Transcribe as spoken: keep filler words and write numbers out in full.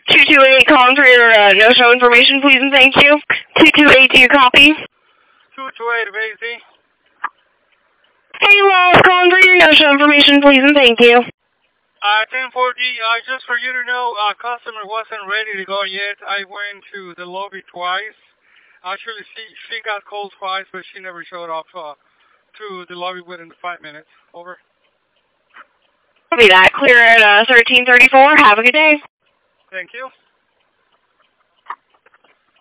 two two eight, calling for your uh, no-show information, please and thank you. two two eight, do you copy? two two eight, Basie. Hey, Lois, calling for your no-show information, please and thank you. Uh, ten forty, uh, just for you to know, uh, customer wasn't ready to go yet. I went to the lobby twice. Actually, she, she got called twice, but she never showed up uh, to the lobby within five minutes. Over. Copy that. Clear at uh, thirteen thirty-four. Have a good day. Thank you.